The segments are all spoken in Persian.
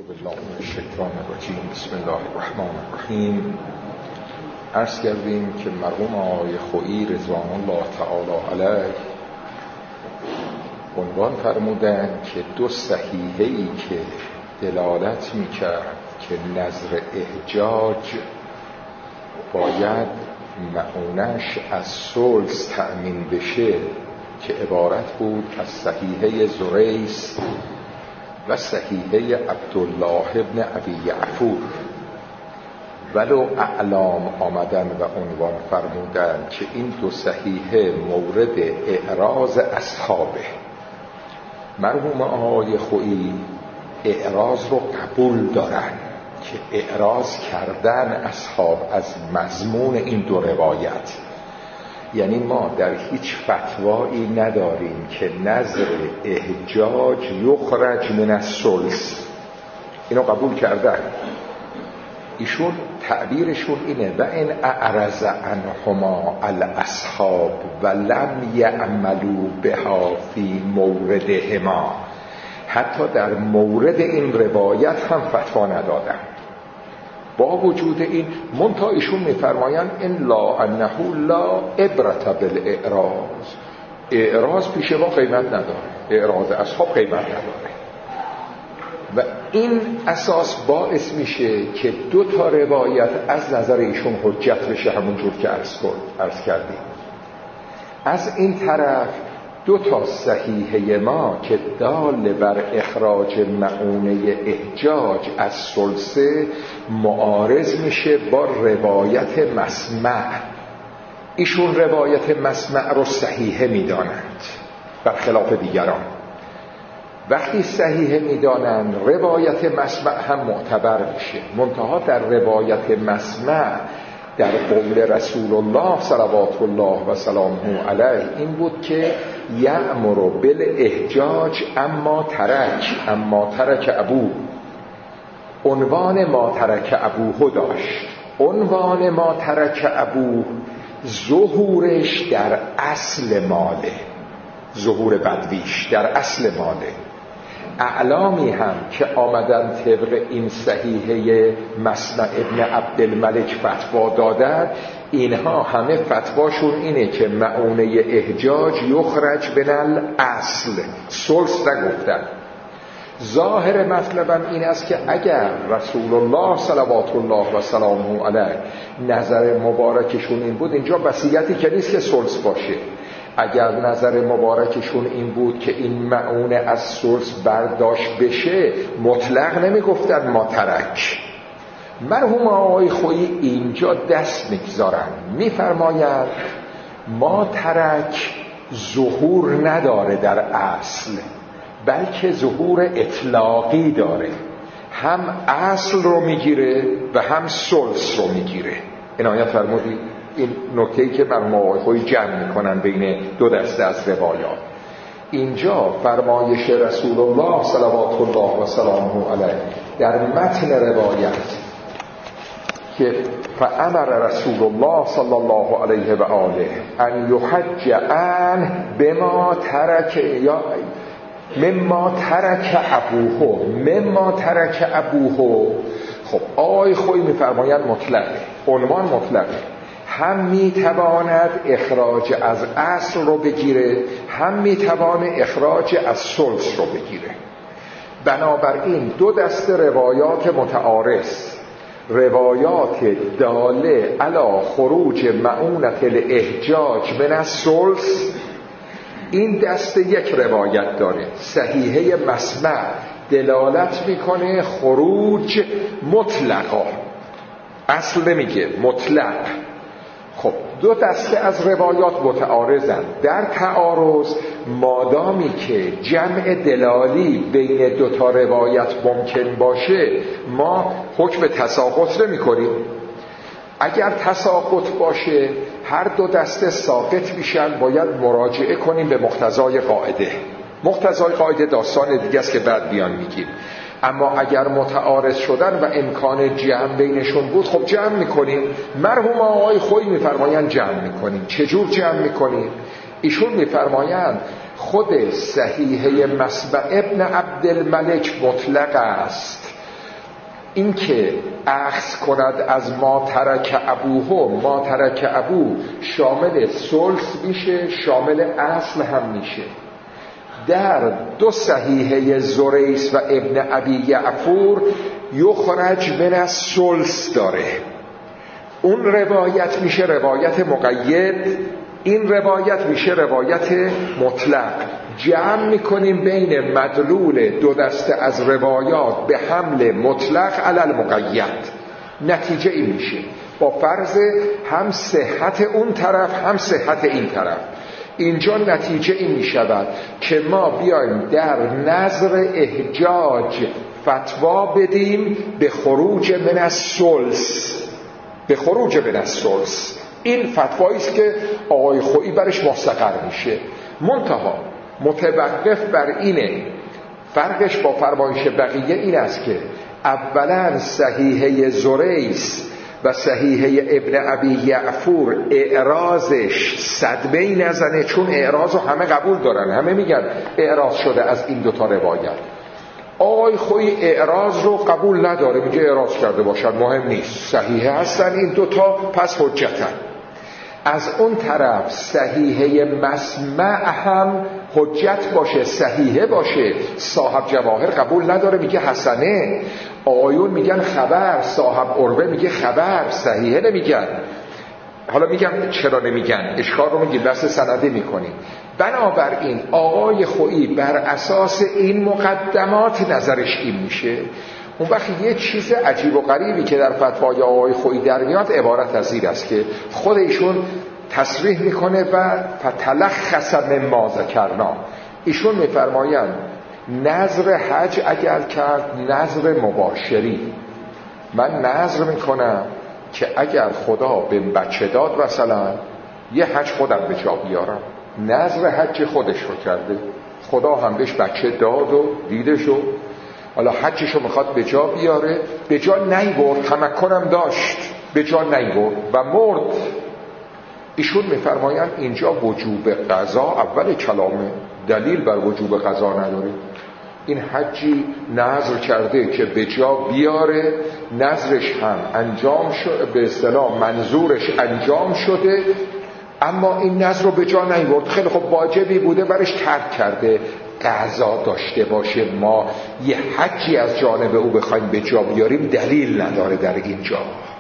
بالله من الشیطان الرجیم. بسم الله الرحمن الرحیم. عرض کردیم که مرحوم آقای خویی رضوان الله تعالی علیه عنوان فرمودند که دو صحیحه‌ای که دلالت میکرد که نظر احجاج باید معونش از ثلث تأمین بشه که عبارت بود از صحیحه زریس و صحیحه عبدالله ابن ابی یعفور. ولو اعلام آمدن و عنوان فرمودن که این دو صحیحه مورد اعراض اصحابه. مرحوم آقای خویی اعراض رو قبول دارن که اعراض کردن اصحاب از مضمون این دو روایت، یعنی ما در هیچ فتوایی نداریم که نظر احجاج یخرج من الثلث، اینو قبول کردن. ایشون تعبیرشون اینه و این اعرض عنهما الاصحاب و لم یعملوا بها فی موردهما، حتی در مورد این روایت هم فتوا ندادن. با وجود این منتها ایشون میفرمایند الا انه لا عبرت بالاعراض، اعراض پیش ما قیمت نداره، اعراض اصحاب قیمت نداره. و این اساس باعث میشه که دو تا روایت از نظر ایشون حجت بشه، همونجور که عرض کردیم. از این طرف دو تا صحیحه ما که دال بر اخراج معونه احجاج از ثلثه معارض میشه با روایت مسمع. ایشون روایت مسمع رو صحیحه میدانند برخلاف دیگران. وقتی صحیحه میدانند روایت مسمع هم معتبر میشه. منتها در روایت مسمع در قول رسول الله صلوات الله و سلامه علیه این بود که یأمر بالاحجاج اما ترک ابوه. عنوان ما ترک ابوه داشت. عنوان ما ترک ابوه ظهورش در اصل ماله، ظهور بدویش در اصل ماله. اعلامی هم که آمدن طبق این صحیحه مسمع ابن عبدالملک فتوا دادن، اینها همه فتواشون اینه که معونه احجاج یخرج من الاصل، ثلث نگفتن. ظاهر مطلبم این است که اگر رسول الله صلوات الله و سلامه علیه نظر مبارکشون این بود، اینجا وصیتی که نیست که ثلث باشه. اگر نظر مبارکشون این بود که این معونه از ثلث برداشت بشه، مطلق نمی گفتن ما ترک. مرحوم آقای خویی اینجا دست میگذارن، میفرمایند ما ترک ظهور نداره در اصل، بلکه ظهور اطلاقی داره، هم اصل رو میگیره و هم ثلث رو میگیره. عنایت فرمودید این نکته‌ای که مرحوم آقای خویی جمع میکنن بین دو دسته از روایات. اینجا فرمایش رسول الله صلوات الله و سلامه علیه در متن روایت که فامر رسول الله صلی الله علیه و آله ان یحج عنه بما ترک یا مما ترک ابوه. خب آقای خویی میفرمایند مطلقه، عنوان مطلقه، هم میتواند اخراج از اصل رو بگیره، هم میتواند اخراج از ثلث رو بگیره. بنابراین دو دسته روایات متعارض، روایات داله علی خروج معونة الاحجاج من الثلث، این دسته یک روایت داره صحیحه مسمع دلالت میکنه خروج مطلقا، اصل نمیگه مطلق. خب دو دسته از روایات متعارضن. در تعارض مادامی که جمع دلالی بین دو تا روایت ممکن باشه، ما حکم تساقط نمی کنیم. اگر تساقط باشه هر دو دسته ساقط میشن، باید مراجعه کنیم به مقتضای قاعده. مقتضای قاعده داستان دیگه است که بعد بیان میگیم. اما اگر متعارض شدن و امکان جمع بینشون بود، خب جمع میکنیم. مرحوم آقای خویی میفرمایند جمع میکنیم. چجور جمع میکنیم؟ ایشون میفرمایند خود صحیحه مسمع ابن عبدالملک مطلق است، این که اخذ کند از ما ترک ابوه، ما ترک ابو شامل ثلث میشه، شامل اصل هم میشه. در دو صحیحه زریس و ابن ابی یعفور یخرج من الثلث داره. اون روایت میشه روایت مقید، این روایت میشه روایت مطلق. جمع میکنیم بین مدلول دو دسته از روایات به حمل مطلق علی المقید. نتیجه این میشه با فرض هم صحت اون طرف هم صحت این طرف. اینجا نتیجه این میشود که ما بیایم در نظر احجاج فتوا بدیم به خروج من الثلث، به خروج من الثلث. این فتوایی است که آقای خویی برش مستقر میشه. منتها متوقف بر اینه، فرقش با فرمایش بقیه این است که اولا صحیحه زریس و صحیحه ابن ابی یعفور اعراضش صدمه‌ای نزنه، چون اعراض رو همه قبول دارن، همه میگن اعراض شده از این دوتا روایت. آقای خویی اعراض رو قبول نداره، میگه اعراض کرده باشن مهم نیست، صحیحه هستن این دوتا پس حجتن. از اون طرف صحیحه مسمع هم حجت باشه، صحیحه باشه، صاحب جواهر قبول نداره میگه حسنه، آقایون میگن خبر، صاحب عروه میگه خبر، صحیحه نمیگن. حالا میگم چرا نمیگن، اشکال رو میگیم، بحث سندی میکنیم. بنابراین آقای خویی بر اساس این مقدمات نظرش این میشه. اون وقت یه چیز عجیب و غریبی که در فتوای آقای خویی در میاد عبارت از این است که خود ایشون تصریح میکنه و فتلخص مما ذکرنا. ایشون میفرمایند نظر حج اگر کرد نظر مباشری، من نظر میکنم که اگر خدا به بچه داد مثلا یه حج خودم به جا بیارم. نظر حج خودش رو کرده، خدا هم بهش بچه داد و دیدشو، حالا حجشو میخواد به جا بیاره، به جا نیورد، تمکنم داشت به جا نیورد و مرد. ایشون میفرمایند اینجا وجوب قضا اول کلامه، دلیل بر وجوب قضا نداره. این حجی نظر کرده که به جا بیاره، نظرش هم انجام شده، به اصطلاح منظورش انجام شده، اما این نظر رو به جا نیورد. خیلی خب واجبی بوده برش ترک کرده، قضا داشته باشه. ما یه حجی از جانب او بخوایم به جا بیاریم دلیل نداره در اینجا.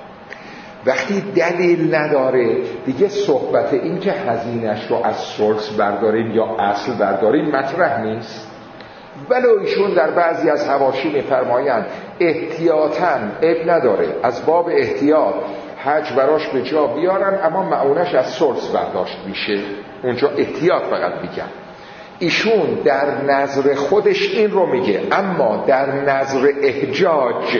وقتی دلیل نداره دیگه صحبت این که هزینه‌اش رو از ثلث برداریم یا اصل برداریم مطرح نیست. ولو ایشون در بعضی از حواشی میفرمایند احتیاطاً عیب نداره، از باب احتیاط حج براش به جا بیارن، اما معونش از ثلث برداشت میشه. اونجا احتیاط فقط میگن. ایشون در نظر خودش این رو میگه، اما در نظر احجاج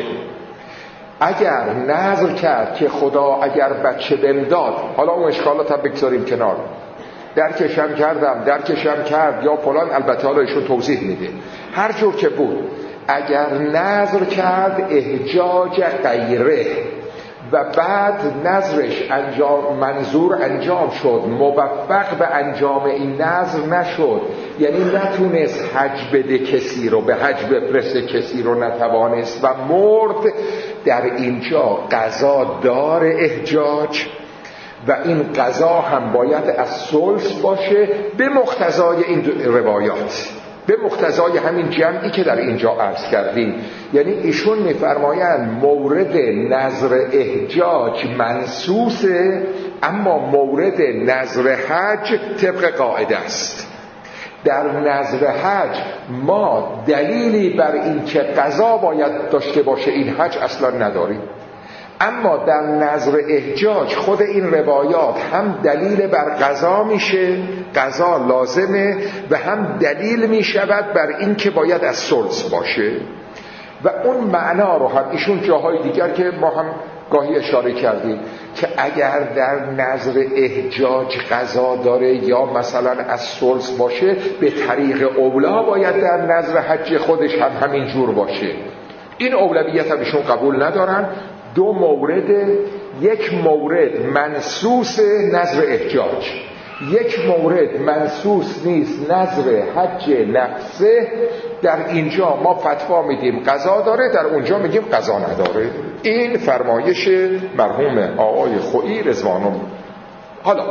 اگر نظر کرد که خدا اگر بچه بهم داد، حالا اون اشکالات هم بگذاریم کنار، درکشم کردم، درکشم کرد یا فلان، البته حالا ایشون توضیح میده، هر جور که بود اگر نظر کرد احجاج غیره و بعد نظرش انجام، منظور انجام شد، موفق به انجام این نظر نشد، یعنی نتونست حج بده کسی رو، به حج بفرسته کسی رو نتوانست و مرد، در اینجا قضا دار احجاج و این قضا هم باید از ثلث باشه به مقتضای این روایات، به مقتضای همین جمعی که در اینجا عرض کردیم. یعنی ایشون میفرمایند مورد نظر احجاج منصوصه، اما مورد نظر حج طبق قاعده است. در نظر حج ما دلیلی بر این که قضا باید داشته باشه این حج اصلا نداریم، اما در نظر احجاج خود این روایات هم دلیل بر قضا میشه، قضا لازمه، و هم دلیل میشود بر این که باید از ثلث باشه. و اون معنا رو هم ایشون جاهای دیگر که ما هم گاهی اشاره کردیم که اگر در نظر احجاج قضا داره یا مثلا از ثلث باشه، به طریق اولا باید در نظر حج خودش هم همین جور باشه. این اولویت هم ایشون قبول ندارن. دو مورد، یک مورد منصوص نظر احجاج، یک مورد منصوص نیست نظر حج نفسه، در اینجا ما فتوا میدیم قضا داره، در اونجا میگیم قضا نداره. این فرمایش مرحوم آقای خویی رضوان الله. حالا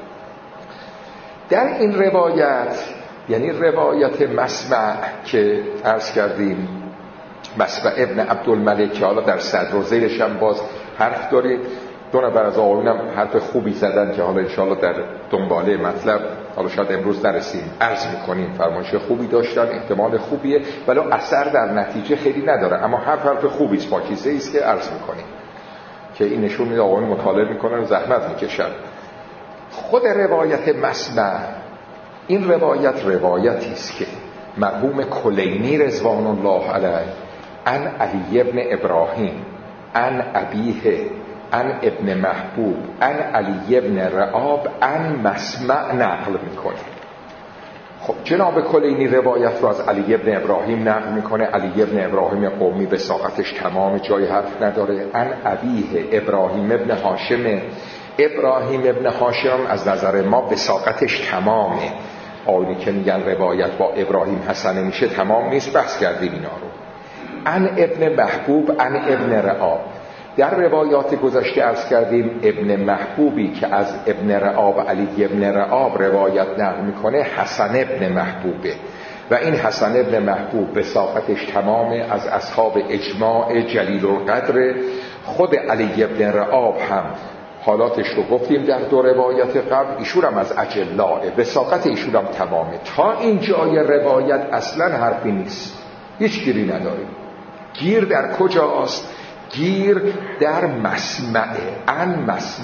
در این روایت، یعنی روایت مسمع که عرض کردیم، مسمع ابن عبدالملک، که حالا در صدر و زیرش هم باز حرف دارید، دو نفر از آقایونم حرف خوبی زدن که حالا انشاءالله در دنباله مطلب، حالا شاید امروز نرسیم، عرض میکنیم. فرمایش خوبی داشتن، احتمال خوبیه، ولی اثر در نتیجه خیلی نداره، اما حرف خوبی است، پاکیزه است که عرض میکنیم، که این نشون میده آقایون مطالعه میکنن و زحمت میکشن. خود روایت مسمع، این روایتی است که مرحوم کلینی رضوان الله علیه عن علی ابن ابراهیم عن ابیه عن ابن محبوب عن علی ابن رعاب عن مسمع نقل میکنه. خب جناب کلینی روایت رو از علی ابن ابراهیم نقل میکنه. علی ابن ابراهیم قومی بساقتش تمام، جای حرف نداره. عن ابیه ابراهیم ابن هاشم، ابراهیم ابن هاشم از نظر ما بساقتش تمامه. آنی که میگن روایت با ابراهیم حسنه میشه تمام نیست، بحث کردیم اینا رو. عن ابن محبوب عن ابن رعاب، در روایات گذشته عرض کردیم ابن محبوبی که از ابن رعاب، علی ابن رعاب روایت نقل میکنه حسن ابن محبوبه، و این حسن ابن محبوب بساقتش تمامه، از اصحاب اجماع جلیل القدر. خود علی ابن رعاب هم حالاتش رو گفتیم در دو روایت قبل، ایشون هم از اجلاء، بساقت ایشون هم تمامه. تا این جای روایت اصلا حرفی نیست، هیچ گیری نداریم. گیر در کجاست؟ گیر در مسمع. عن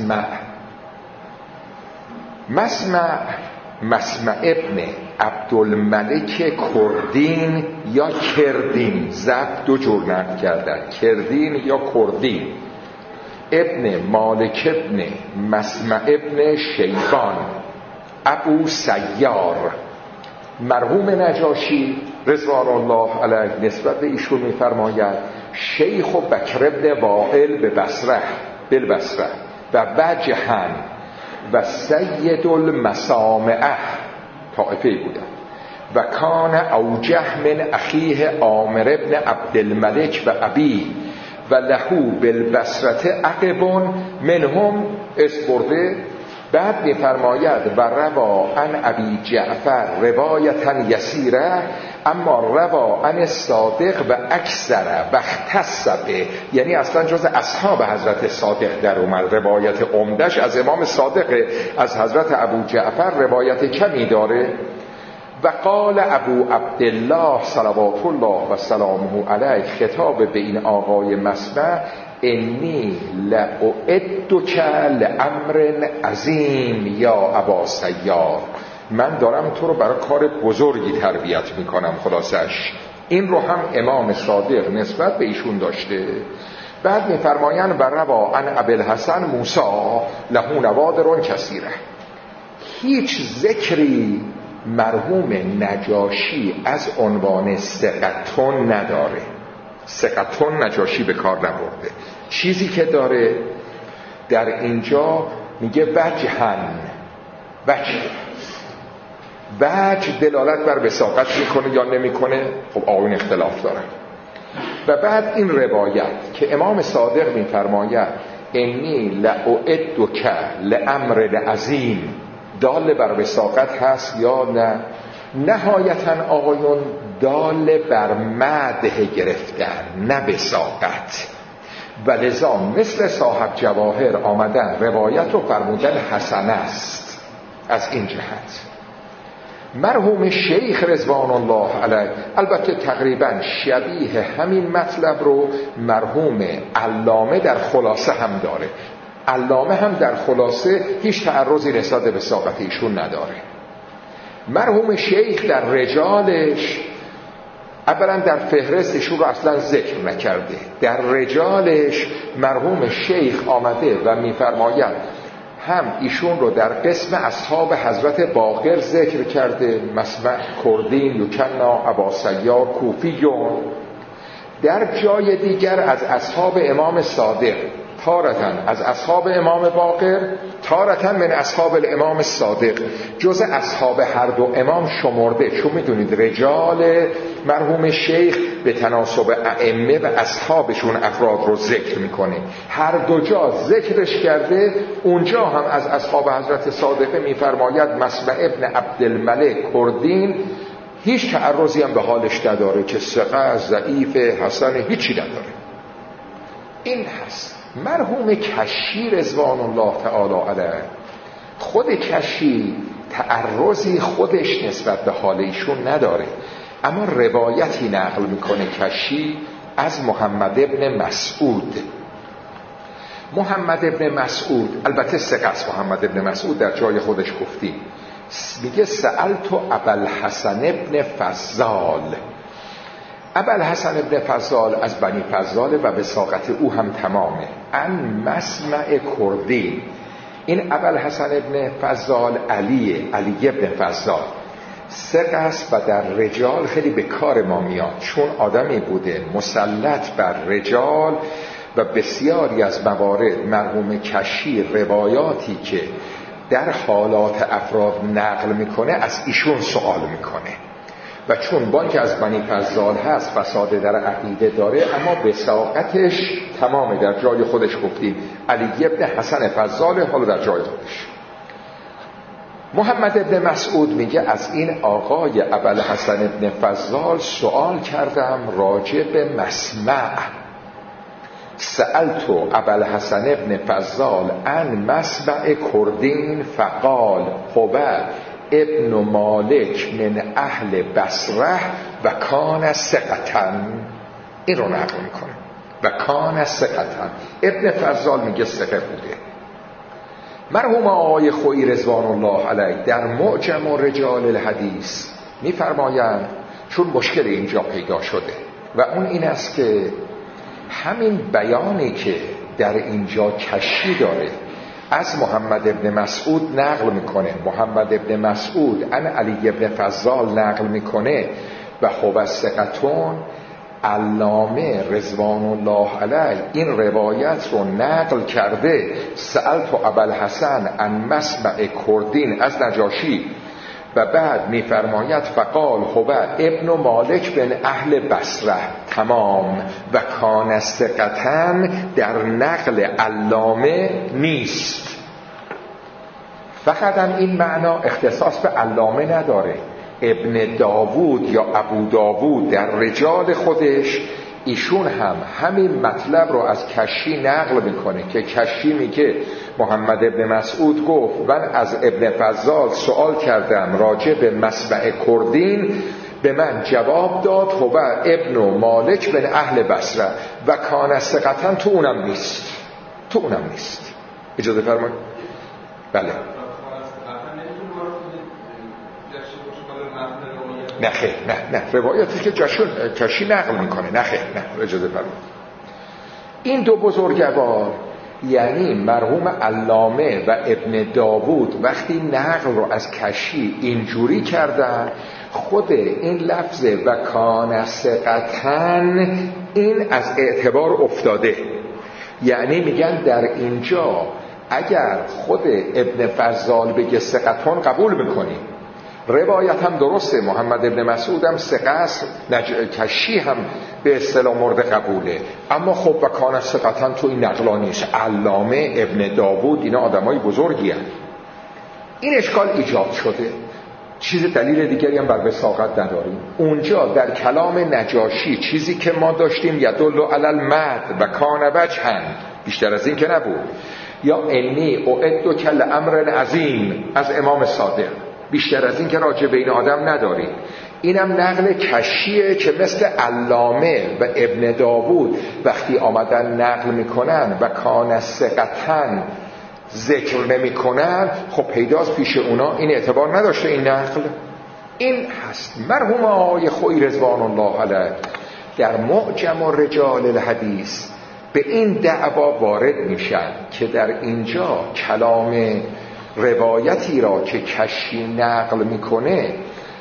مسمع ابن عبدالملک کردین یا کردین، ضبط دو جور نقل کردن، کردین یا کردین، ابن مالک ابن مسمع ابن شیبان ابو سیار. مرحوم نجاشی رضوان الله علیه نسبت به ایشون می‌فرماید شیخ بکر ابن وائل بالبصره و وجهن و سید المسامعه طائفه بودن و کان اوجه من اخیه عامر ابن عبدالملک و ابی و لهو بالبصره عقب منهم اسبرده. بعد می‌فرماید و روا عن ابی جعفر روایتا یسیره اما روا عن صادق و اکثر و اختص به، یعنی اصلا جز اصحاب حضرت صادق در اومد. روایت عمدش از امام صادق، از حضرت ابو جعفر روایت کمی داره. و قال ابو عبدالله صلوات الله و سلامه علیه، خطاب به این آقای مسمع، انی لأعدک لامر عظیم یا ابا سیار، من دارم تو رو برای کار بزرگی تربیت میکنم. خلاصش این رو هم امام صادق نسبت به ایشون داشته. بعد میفرمایند و روا عن ابوالحسن موسی له نوادر کثیره. هیچ ذکری مرحوم نجاشی از عنوان ثقتون نداره، ثقتون نجاشی به کار نبرده. چیزی که داره در اینجا میگه وجهن، وجه دلالت بر وثاقت میکنه یا نمیکنه، خب آقایون اختلاف دارن. و بعد این روایت که امام صادق میفرماید انی لأعدک لامر عظیم، دال بر وثاقت هست یا نه؟ نهایتا آقایون دال بر مدح گرفتن، نه وثاقت. و لذا مثل صاحب جواهر آمدن روایت رو فرمودن حسن است. از این جهت مرحوم شیخ رضوان الله علیه البته تقریبا شبیه همین مطلب رو مرحوم علامه در خلاصه هم داره. علامه هم در خلاصه هیچ تعرضی نسبت به وثاقت ایشون نداره. مرحوم شیخ در رجالش، اولا در فهرست ایشون رو اصلا ذکر نکرده، در رجالش مرحوم شیخ آمده و میفرماید هم ایشون رو در قسم اصحاب حضرت باقر ذکر کرده، مسمع کردین یکنا ابا سیار کوفیون. در جای دیگر از اصحاب امام صادق تارتن از اصحاب امام باقر، تارتن من اصحاب الامام الصادق، جز اصحاب هر دو امام شمرده. چون میدونید رجال مرحوم شیخ به تناسب ائمه و اصحابشون افراد رو ذکر میکنه، هر دو جا ذکرش کرده. اونجا هم از اصحاب حضرت صادقه میفرماید مسمع ابن عبدالملک کردین، هیچ تعرضی هم به حالش نداره که ثقه، ضعیف، حسن، هیچی نداره. این هست. مرحوم کشی رضوان الله تعالی علیه، خود کشی تعرضی خودش نسبت به حال ایشون نداره، اما روایتی نقل میکنه کشی از محمد ابن مسعود. محمد ابن مسعود البته ثقه است، محمد ابن مسعود در جای خودش گفتیم، میگه سألت ابوالحسن ابن فضال. ابوالحسن ابن فضال از بنی فضال و وثاقت او هم تمامه. ان مسمع کردی، این ابوالحسن ابن فضال علی ابن فضال ثقه است و در رجال خیلی به کار ما میاد، چون آدمی بوده مسلط بر رجال و بسیاری از موارد مرحوم کشی روایاتی که در حالات افراد نقل میکنه از ایشون سوال میکنه. و چون با اینکه از بنی فضال هست فساد در عقیده داره، اما وثاقتش تمامه، در جای خودش گفتیم علی ابن حسن فضال، حالا در جای خودش. محمد ابن مسعود میگه از این آقای ابوالحسن ابن فضال سوال کردم راجع به مسمع. سألت ابوالحسن ابن فضال عن مسمع کردین فقال هو ابن مالک من اهل بصره و کان ثقةً. این رو نقل میکنه و کان ثقةً. ابن فضال میگه ثقه بوده. مرحوم آقای خویی رضوان الله علیه در معجم رجال الحدیث میفرمایند چون مشکل اینجا پیدا شده و اون این است که همین بیانی که در اینجا کشی داره از محمد ابن مسعود نقل میکنه، محمد ابن مسعود ان علی ابن فضال نقل میکنه و خوب ثقتون. علامه رضوان الله علیه این روایت رو نقل کرده سألت ابوالحسن عن مسمع کردین از نجاشی و بعد میفرماید فقال هو ابن مالک بن اهل بصره، تمام. و کان ثقةً در نقل علامه نیست. فقط هم این معنا اختصاص به علامه نداره. ابن داوود یا ابو داوود در رجال خودش ایشون هم همین مطلب رو از کشی نقل میکنه که کشی میگه محمد ابن مسعود گفت من از ابن فضال سوال کردم راجع به مسمع کردین، به من جواب داد هو ابن مالک بن اهل بصره و کان ثقةً. تو اونم نیست. اجازه فرمایید. بله. نه خیر، نه روایاتی که کشی نقل میکنه، نه خیر، نه اجازه فرمایید. این دو بزرگوار یعنی مرحوم علامه و ابن داوود وقتی نقل رو از کشی اینجوری کردن، خود این لفظ و کان ثقةً این از اعتبار افتاده. یعنی میگن در اینجا اگر خود ابن فضال بگه ثقةً قبول میکنیم، روایت هم درسته، محمد ابن مسعود هم ثقه است، کشی هم به اصطلاح مورد قبوله، اما خب و کان ثقةً تو این نقلا نیست. علامه ابن داوود اینا آدمای بزرگی هستند. این اشکال ایجاد شده. چیز دلیل دیگری هم بر وثاقت نداریم. اونجا در کلام نجاشی چیزی که ما داشتیم یدل علی المد و کان وجها، بیشتر از این که نبود. یا انی اعدک لامر عظیم از امام صادق، بیشتر از این که راجع به این آدم نداریم. اینم نقل کشیه که مثل علامه و ابن داوود وقتی آمدن نقل میکنن و کان ثقةً ذکر نمیکنن، خب پیداست پیش اونا این اعتبار نداشته این نقل. این هست. مرحوم آقای خویی رضوان الله علیه در معجم رجال الحدیث به این دعوا وارد میشن که در اینجا کلام روایتی را که کشی نقل میکنه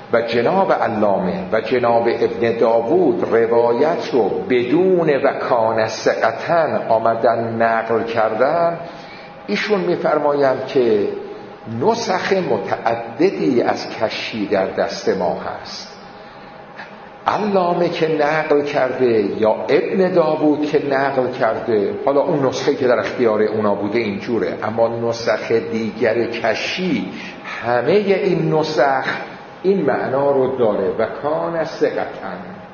و جناب علامه و جناب ابن داوود روایت رو بدون و کان ثقةً آمدن نقل کردن، ایشون میفرمایند که نسخ متعددی از کشی در دست ما هست. علامه که نقل کرده یا ابن داوود که نقل کرده، حالا اون نسخه که در اختیار اونا بوده اینجوره، اما نسخ دیگر کشی همه این نسخ این معنا رو داره و کان ثقةً.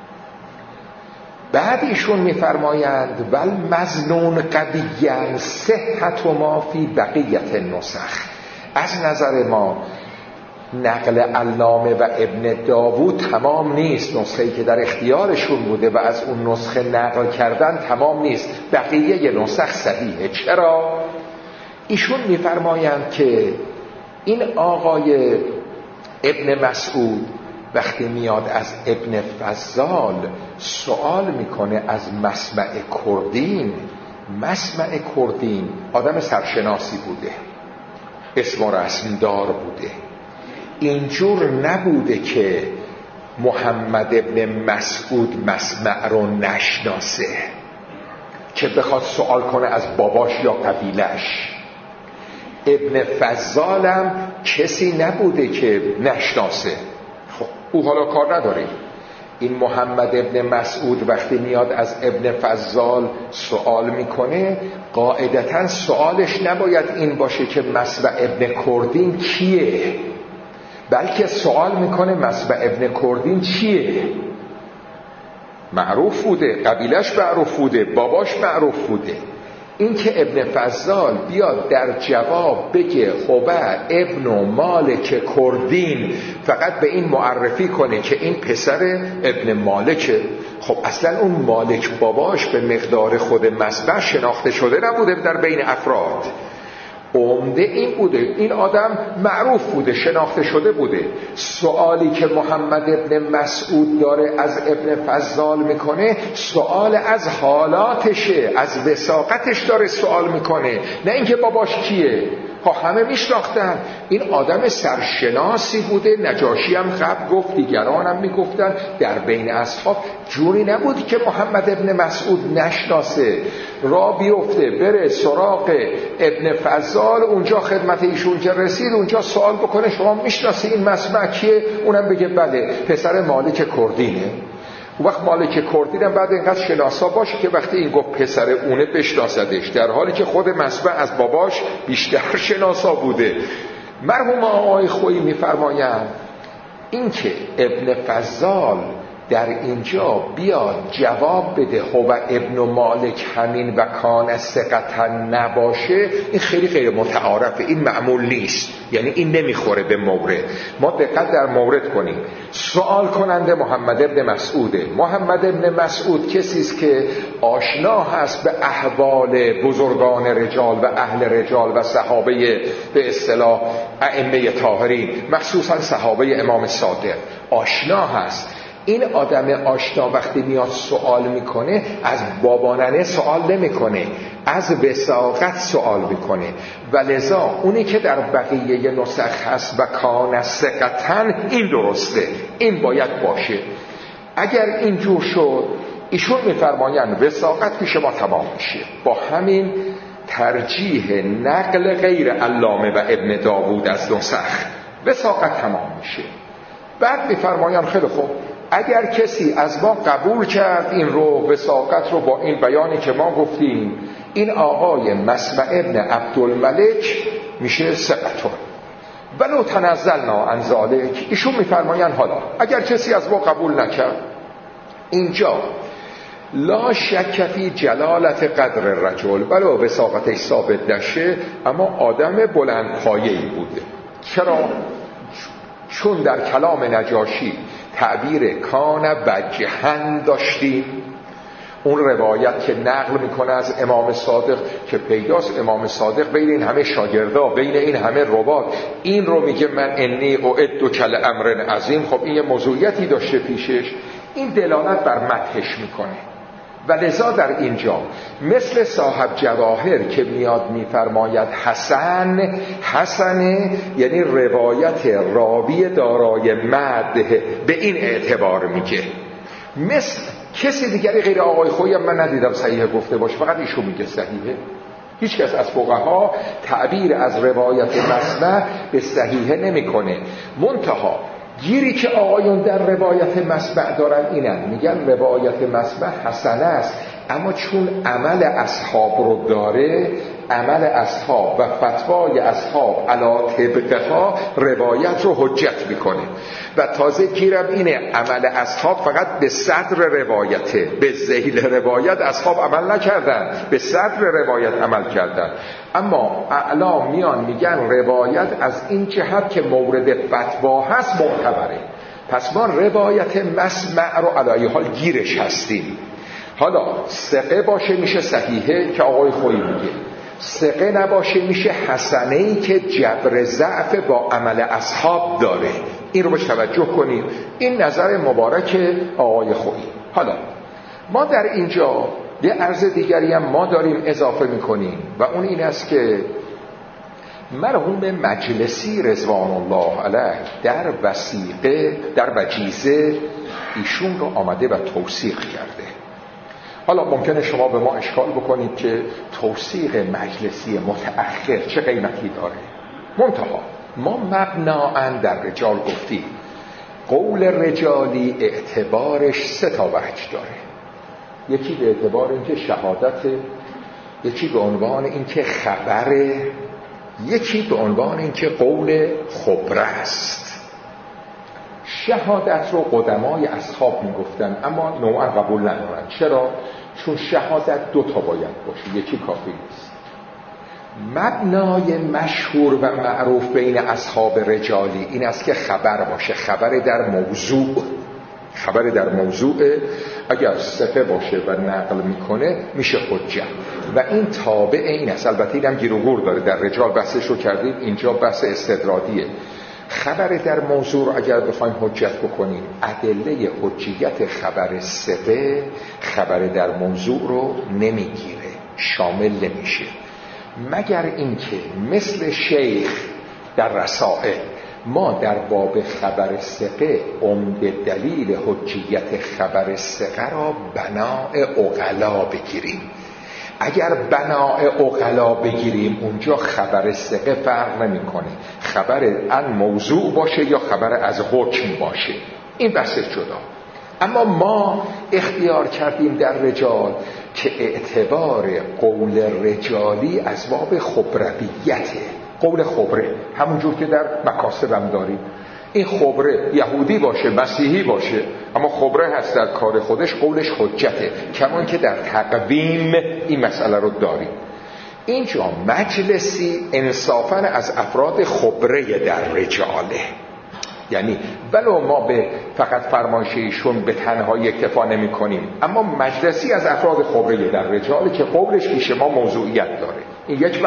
بعد ایشون میفرمایند ول مظنون قویاً صحت ما فی بقیت النسخ. از نظر ما نقل علامه و ابن داوود تمام نیست، نسخه‌ای که در اختیارشون بوده و از اون نسخه نقل کردن تمام نیست، بقیه نسخ صحیحه. چرا؟ ایشون میفرمایند که این آقای ابن مسعود وقتی میاد از ابن فضال سوال میکنه از مسمع کردین، مسمع کردین آدم سرشناسی بوده، اسم و رسم دار بوده، اینجور نبوده که محمد ابن مسعود مسمع رو نشناسه که بخواد سوال کنه از باباش یا قبیلش. ابن فضالم کسی نبوده که نشناسه. خب او حالا کار نداره. این محمد ابن مسعود وقتی میاد از ابن فضال سوال میکنه، قاعدتاً سوالش نباید این باشه که مسمع ابن کردین کیه، بلکه سوال میکنه مسمع ابن کردین چیه. معروف بوده، قبیلش معروف بوده، باباش معروف بوده. این که ابن فضال بیاد در جواب بگه خوبه ابن و مالک کردین، فقط به این معرفی کنه که این پسر ابن مالکه، خب اصلا اون مالک باباش به مقدار خود مسمع شناخته شده نبوده در بین افراد. عمده این بوده، این آدم معروف بوده، شناخته شده بوده. سوالی که محمد ابن مسعود داره از ابن فضال میکنه، سوال از حالاتشه، از وثاقتش داره سوال میکنه، نه اینکه باباش کیه. همه میشناختن این آدم سرشناسی بوده. نجاشی هم قبل گفت، دیگران هم میگفتن در بین اصحاب جوری نبود که محمد ابن مسعود نشناسه، را بیفته بره سراغ ابن فضال، اونجا خدمت ایشون که رسید اونجا سوال بکنه شما میشناسی این مسمع کیه؟ اونم بگه بله پسر مالک کردینه. وقت مالک کردینم بعد اینقدر شناسا باشه که وقتی این گفت پسر اونه بشناسدش، در حالی که خود مسمع از باباش بیشتر شناسا بوده. مرحوم آقای خویی میفرمایند این که ابن فضال در اینجا بیاد جواب بده هو ابن مالک همین و کان ثقةً نباشه، این خیلی غیر متعارفه، این معمول نیست، یعنی این نمیخوره به مورد. ما دقت در مورد کنیم. سوال کننده محمد ابن مسعوده. محمد ابن مسعود کسی است که آشنا هست به احوال بزرگان رجال و اهل رجال و صحابه به اصطلاح ائمه طاهرین، مخصوصا صحابه امام صادق آشنا هست. این آدم آشنا وقتی میاد سوال میکنه از باباننه سوال نمیکنه، از وثاقت سوال میکنه و لذا اونی که در بقیه نسخ هست و کان ثقةً این درسته، این باید باشه. اگر اینجور شد ایشون میفرمایند وثاقت پیش ما تمام میشه. با همین ترجیح نقل غیر علامه و ابن داوود از نسخ وثاقت تمام میشه. بعد میفرمایند خیلی خوب، اگر کسی از ما قبول کرد این رو وثاقت رو با این بیانی که ما گفتیم، این آقای مسمع ابن عبدالملک میشه ثقة ولو تنزلنا عن ذلک. ایشون میفرمایند حالا اگر کسی از ما قبول نکرد، اینجا لا شک فی جلالت قدر رجل، ولو وثاقتش ثابت نشه اما آدم بلند پایه‌ای بوده. چرا؟ چون در کلام نجاشی تعبیر کان وجهن داشتیم. اون روایت که نقل میکنه از امام صادق که پیداست امام صادق بین این همه شاگردا، بین این همه روات، این رو میگه من انی اعد کل امر عظیم. خب این یه موضوعیتی داشته پیشش، این دلالت بر مدحش میکنه. و لذا در اینجا مثل صاحب جواهر که میاد میفرماید حسن یعنی روایت راوی دارای مدح به این اعتبار میگه. مثل کسی دیگری غیر آقای خویی هم من ندیدم صحیح گفته باشه، فقط ایشون میگه صحیحه. هیچ کس از فقها تعبیر از روایت مسمع به صحیحه نمیکنه. منتها گیری که آقایون در روایت مسمع دارن اینن، میگن روایت مسمع حسنه است، اما چون عمل اصحاب رو داره، عمل اصحاب و فتوای اصحاب علی طبقها روایت رو حجت میکنه. و تازه گیرم اینه عمل اصحاب فقط به صدر روایته، به ذیل روایت اصحاب عمل نکردن، به صدر روایت عمل کردن. اما اعلام میان میگن روایت از این جهت که مورد فتوا هست معتبره. پس ما روایت مسمع رو علی حال گیرش هستیم. حالا ثقه باشه میشه صحیحه که آقای خویی میگه، ثقه نباشه میشه حسنه‌ای که جبر ضعف با عمل اصحاب داره. این رو بهش توجه کنیم. این نظر مبارک آقای خویی. حالا ما در اینجا یه عرض دیگری هم ما داریم اضافه میکنیم و اون این است که مرحوم مجلسی رضوان الله علیه در وثیقه در وجیزه ایشون رو آمده و توثیق کرده. حالا ممکنه شما به ما اشکال بکنید که توثیق مجلسی متأخر چه قیمتی داره. منتها ما مبناً در رجال گفتیم قول رجالی اعتبارش 3 وجه داره. یکی به اعتبار اینکه شهادت، یکی به عنوان اینکه خبره، یکی به عنوان اینکه قول خبره است. شهادت رو قدمای اصحاب میگفتن اما نوعا قبول ندارن. چرا؟ چون شهادت 2 باید باشه، یکی کافی نیست. مبنای مشهور و معروف بین اصحاب رجالی این است که خبر باشه، خبر در موضوع اگر ثقه باشه و نقل میکنه میشه حجت و این تابع این است. البته اینم گیر و گور داره، در رجال بحثش رو کردیم، اینجا بحث استدرالیه. خبر در موضوع رو اگر بخوایم حجت بکنیم، ادله حجیت خبر ثقه خبر در موضوع رو نمیگیره، شامل نمیشه، مگر اینکه مثل شیخ در رسائل ما در باب خبر ثقه عمده دلیل حجیت خبر ثقه را بناء عقلا بگیریم. اگر بناء عقلا بگیریم اونجا خبر ثقه فرق نمیکنه، خبر ان موضوع باشه یا خبر از حکم باشه، این بحث جدا. اما ما اختیار کردیم در رجال که اعتبار قول رجالی از باب خبرویته. قول خبره همونجور که در مکاسب هم داریم، این خبره یهودی باشه مسیحی باشه اما خبره هست در کار خودش، قولش حجته، کمان که در تقویم این مسئله رو داریم. اینجا مجلسی انصافاً از افراد خبره در رجاله، یعنی ولو ما به فقط فرمایشیشون به تنهایی اکتفا نمی کنیم، اما مجلسی از افراد خبره در رجاله که قولش پیش ما موضوعیت داره. این یک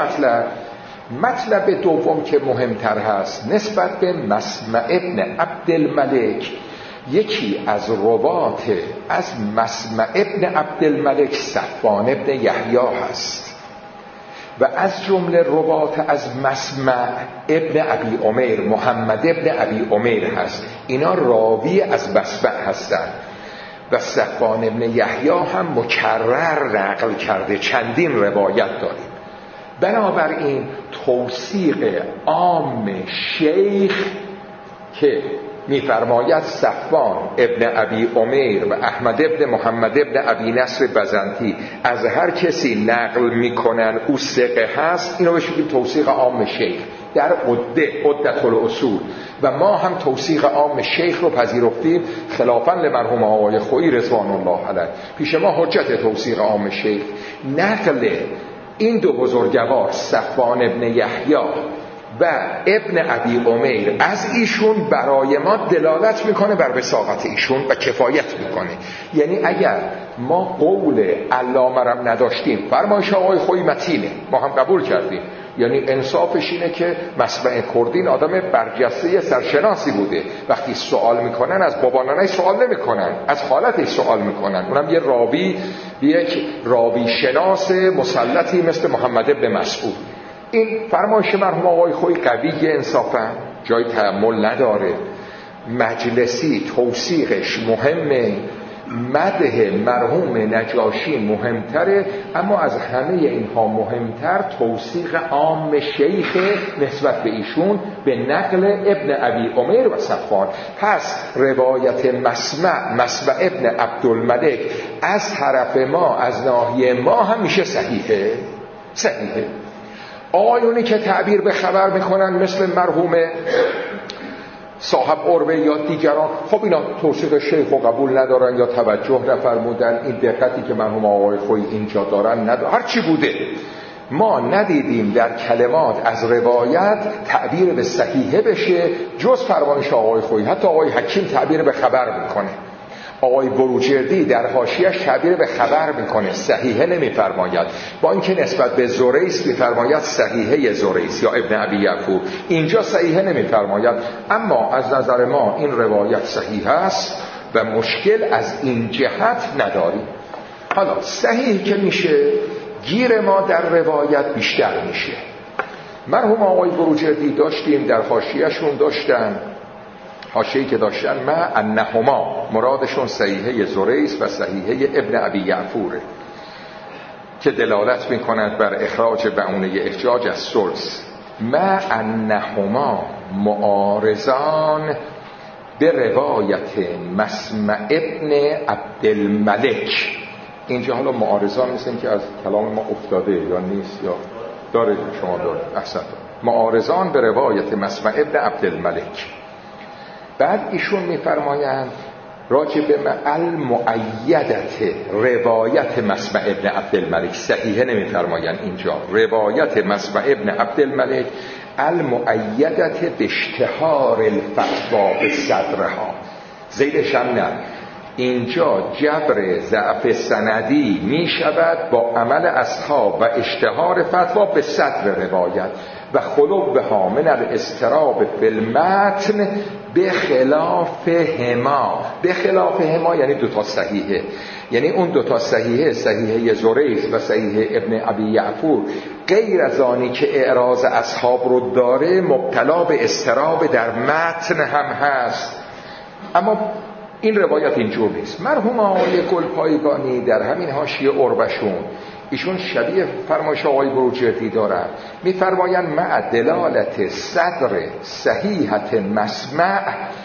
مطلب دوم که مهمتر هست نسبت به مسمع ابن عبدالملک، یکی از روات از مسمع ابن عبدالملک صفوان ابن یحیی هست و از جمله روات از مسمع ابن ابی عمیر محمد ابن ابی عمیر هست. اینا راوی از مسمع هستند و صفوان ابن یحیی هم مکرر نقل کرده، چندین روایت داریم. بنابراین توثیق عام شیخ که می‌فرماید صفوان ابن ابی عمیر و احمد ابن محمد ابن ابی نصر بزنطی از هر کسی نقل میکنن او ثقه هست، اینو بهش میگیم توثیق عام شیخ در عدت الاصول. و ما هم توثیق عام شیخ رو پذیرفتیم خلافاً لمرحوم آقای خویی رضوان الله علیه. پیش ما حجت توثیق عام شیخ نقل این 2 بزرگوار صفوان ابن یحیی و ابن ابی عمیر از ایشون برای ما دلالت میکنه بر وثاقت ایشون و کفایت میکنه. یعنی اگر ما قول علامه رم نداشتیم، فرمایش آقای خویی متینه، ما هم قبول کردیم، یعنی انصافش اینه که مسمع کردین آدم برجسته سرشناسی بوده، وقتی سوال میکنن از بابانانه سوال نمیکنن، از خالتش سوال میکنن، اونم یه راوی یک راوی شناس مسلطی مثل محمد ابن مسعود. این فرمایش مرحوم آقای خویی قویه، انصافا جای تأمل نداره. مجلسی توثیقش مهمه، مدح مرحوم نجاشی مهمتره، اما از همه اینها مهمتر توثیق عام شیخ نسبت به ایشون به نقل ابن ابی عمر و صفوان. پس روایت مسمع ابن عبدالملک از طرف ما، از ناحیه ما هم میشه صحیحه. آقایونی که تعبیر به خبر میکنن مثل مرحوم صاحب عروه یا دیگران، خب اینا توصیف شیخ رو قبول ندارن یا توجه نفرمودن، این دقتی که مرحوم آقای خویی اینجا دارن ندارن. هر چی بوده، ما ندیدیم در کلمات از روایت تعبیر به صحیحه بشه جز فرمایش آقای خویی. حتی آقای حکیم تعبیر به خبر میکنه، آقای بروجردی در حاشیه‌اش تعبیر به خبر میکنه، صحیحه نمیفرماید، با اینکه نسبت به زریس میفرماید صحیحه زریس یا ابن ابی یعفور، اینجا صحیحه نمیفرماید. اما از نظر ما این روایت صحیح است و مشکل از این جهت نداریم. حالا صحیح که میشه، گیر ما در روایت بیشتر میشه. مرحوم آقای بروجردی داشتیم در حاشیه‌شون داشتن، حاشیه‌ای که داشتن انهما مرادشون صحیحه زریس و صحیحه ابن ابی یعفوره که دلالت میکند بر اخراج بهونه احجاج از ثلث. انهما معارضان به روایت مسمع ابن عبدالملک. اینجا حالا معارضان مثل این که از کلام ما افتاده یا نیست یا داره، شما داره احسن، معارضان به روایت مسمع ابن عبدالملک. بعد ایشون میفرمایند راجع به المؤیدت روایت مسمع ابن عبدالملک، صحیحه نمیفرمایند اینجا، روایت مسمع ابن عبدالملک المؤیدت به اشتهار الفتوا به صدرها، زیدش هم نه، اینجا جبر ضعف سندی می شود با عمل اصحاب و اشتهار فتوا به صدر روایت و خلوها من الاضطراب فی المتن به خلاف هما. به خلاف هما یعنی دوتا صحیحه، یعنی اون دوتا صحیحه، صحیحه زریس و صحیحه ابن ابی یعفور، غیر از آنی که اعراض اصحاب رو داره مبتلا به اضطراب در متن هم هست. اما این روایت اینجور نیست. مرحوم آقای گلپایگانی در همین حاشیه عروه‌شون ایشون شبیه فرمایش آقای بروجردی دارن، میفرمایند مع دلالت صدر صحیحت مسمع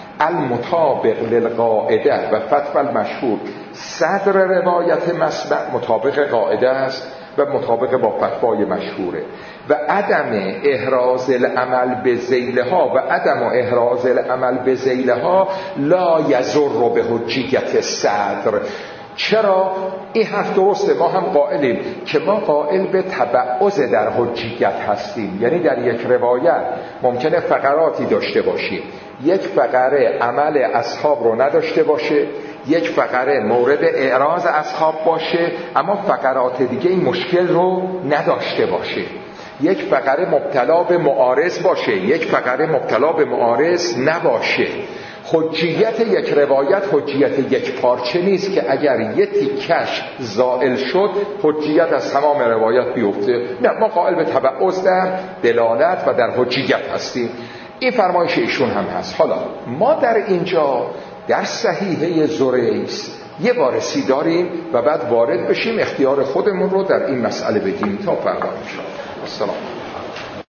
المطابق للقاعده و فتوى المشهور. صدر روایت مسمع مطابق قاعده است و مطابق با فتوای مشهوره و عدم احراز العمل به ذیلها و عدم احراز العمل به ذیلها لا یضر به حجیت صدر. چرا؟ این حرف درسته، ما هم قائلیم که ما قائل به تبعض در حجیت هستیم، یعنی در یک روایت ممکنه فقراتی داشته باشیم، یک فقره عمل اصحاب رو نداشته باشه، یک فقره مورد اعراض اصحاب باشه اما فقرات دیگه این مشکل رو نداشته باشه، یک فقره مبتلا به معارض باشه، یک فقره مبتلا به معارض نباشه. حجیت یک روایت حجیت یک پارچه نیست که اگر یک تیکش زائل شد حجیت از تمام روایت بیفته. نه، ما قائل به تبعض در دلالت و در حجیت هستیم. این فرمایش ایشون هم هست. حالا ما در اینجا در صحیحه زریس یه وارسی داریم و بعد وارد بشیم اختیار خودمون رو در این مسئله بدیم تا فردا ان شاء الله. السلام.